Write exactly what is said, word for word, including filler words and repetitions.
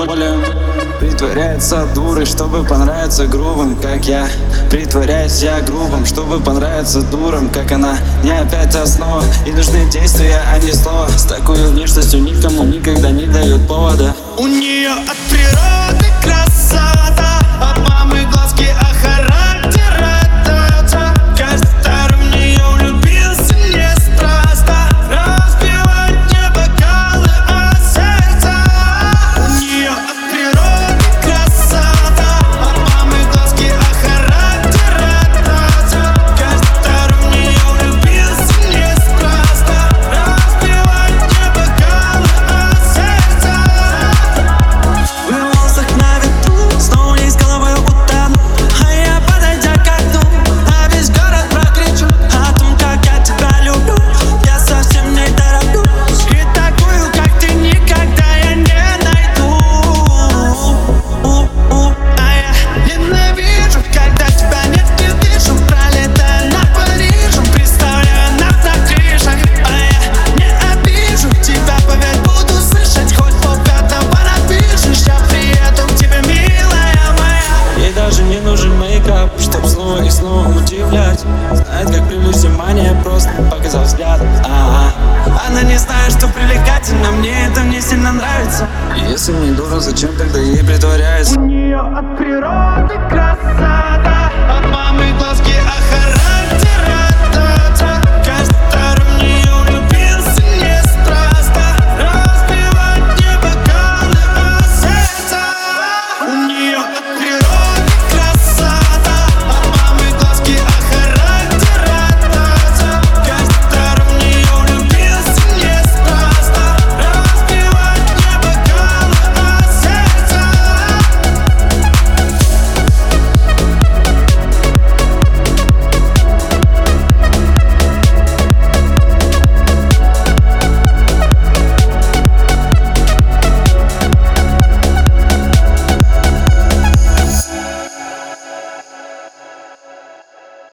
алкоголем. Притворяется дурой, чтобы понравиться грубым, как я. Притворяюсь я грубым, чтобы понравиться дурам, как она. Не опять основа, и нужны действия, а не слова. С такой внешностью никому никогда не дают повода. У нее от природы красота, от мамы глазки, а характер это. Каждый второй в нее влюбился неспроста. Разбивает мне бокалы, а сердце. У нее от природы красота, от мамы глазки, а характер это. Каждый второй в нее влюбился неспроста. Разбивает мне бокалы, а сердце. В волосах на ветру, снова не с головой утону. А я, подойдя к окну, на весь город прокричу о том, как я тебя люблю. Я совсем не тороплюсь, и такую, как ты, никогда я не найду. А я ненавижу, когда тебя нет и вижу. Пролетая над Парижем, представляю нас на крышах. А я не обижу тебя, поверь, буду слышать. Хоть полпятого напишешь, я приеду к тебе, милая моя. Ей даже не нужен мейкап, чтоб снова и снова удивлять. Знает, как привлечь внимание, просто показав взгляд. А-а-а. Она не знает, что привлекательно, мне это не сильно нравится. Если не дура, зачем тогда ей притворяется? У нее от природы красота.